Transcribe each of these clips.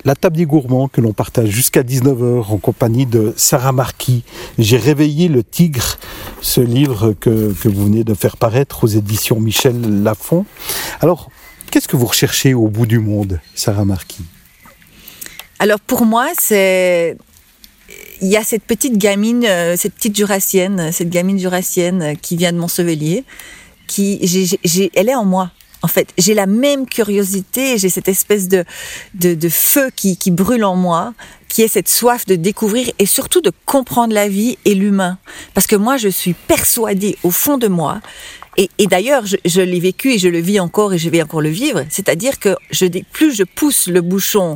La table des gourmands que l'on partage jusqu'à 19h en compagnie de Sarah Marquis. J'ai réveillé le tigre, ce livre que vous venez de faire paraître aux éditions Michel Lafon. Alors, qu'est-ce que vous recherchez au bout du monde, Sarah Marquis? Alors pour moi, il y a cette petite gamine, cette gamine jurassienne qui vient de Montchevalier, elle est en moi. En fait, j'ai la même curiosité, j'ai cette espèce de feu qui brûle en moi, qui est cette soif de découvrir et surtout de comprendre la vie et l'humain. Parce que moi, je suis persuadée au fond de moi, et d'ailleurs, je l'ai vécu et je le vis encore et je vais encore le vivre, c'est-à-dire que plus je pousse le bouchon,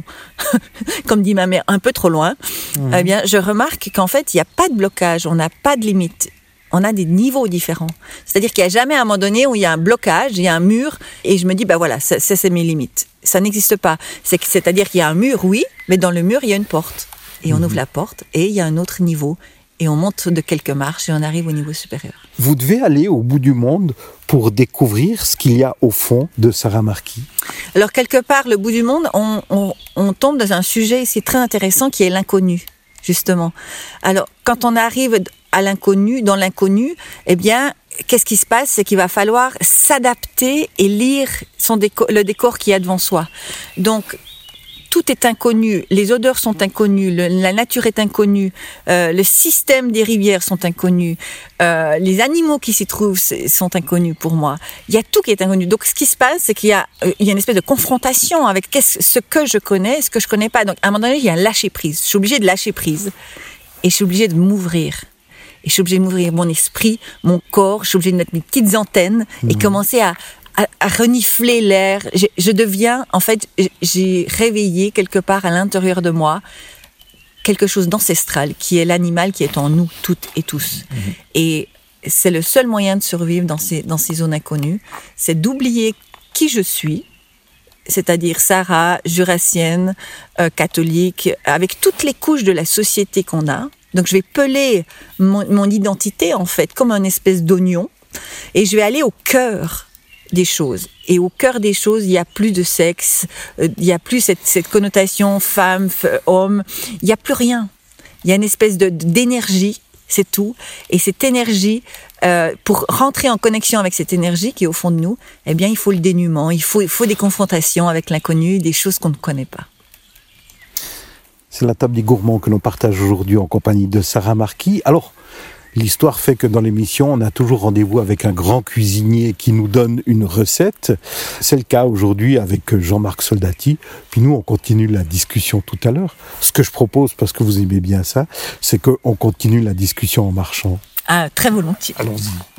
comme dit ma mère, un peu trop loin, eh bien, je remarque qu'en fait, il n'y a pas de blocage, on n'a pas de limite. On a des niveaux différents. C'est-à-dire qu'il n'y a jamais un moment donné où il y a un blocage, il y a un mur, et je me dis, voilà, ça c'est mes limites. Ça n'existe pas. C'est-à-dire qu'il y a un mur, oui, mais dans le mur, il y a une porte. Et on ouvre la porte, et il y a un autre niveau. Et on monte de quelques marches, et on arrive au niveau supérieur. Vous devez aller au bout du monde pour découvrir ce qu'il y a au fond de Sarah Marquis. Alors, quelque part, le bout du monde, on tombe dans un sujet ici très intéressant qui est l'inconnu, justement. Alors, quand on arrive à l'inconnu, dans l'inconnu, eh bien, qu'est-ce qui se passe? C'est qu'il va falloir s'adapter et lire le décor qu'il y a devant soi. Donc, tout est inconnu, les odeurs sont inconnues, la nature est inconnue, le système des rivières sont inconnus, les animaux qui s'y trouvent sont inconnus pour moi. Il y a tout qui est inconnu. Donc, ce qui se passe, c'est qu'il y a une espèce de confrontation avec ce que je connais, ce que je connais pas. Donc, à un moment donné, il y a un lâcher-prise. Je suis obligée de lâcher prise et je suis obligée de m'ouvrir. Et je suis obligée de m'ouvrir mon esprit, mon corps, je suis obligée de mettre mes petites antennes et commencer à renifler l'air. Je deviens, en fait, j'ai réveillé quelque part à l'intérieur de moi quelque chose d'ancestral, qui est l'animal qui est en nous, toutes et tous. Et c'est le seul moyen de survivre dans ces zones inconnues, c'est d'oublier qui je suis, c'est-à-dire Sarah, jurassienne, catholique, avec toutes les couches de la société qu'on a. Donc, je vais peler mon identité, en fait, comme un espèce d'oignon, et je vais aller au cœur des choses. Et au cœur des choses, il n'y a plus de sexe, il n'y a plus cette connotation femme, homme, il n'y a plus rien. Il y a une espèce d'énergie, c'est tout. Et cette énergie, pour rentrer en connexion avec cette énergie qui est au fond de nous, eh bien, il faut le dénuement, il faut des confrontations avec l'inconnu, des choses qu'on ne connaît pas. C'est la table des gourmands que l'on partage aujourd'hui en compagnie de Sarah Marquis. Alors, l'histoire fait que dans l'émission, on a toujours rendez-vous avec un grand cuisinier qui nous donne une recette. C'est le cas aujourd'hui avec Jean-Marc Soldati. Puis nous, on continue la discussion tout à l'heure. Ce que je propose, parce que vous aimez bien ça, c'est qu'on continue la discussion en marchant. Ah, très volontiers. Allons-y.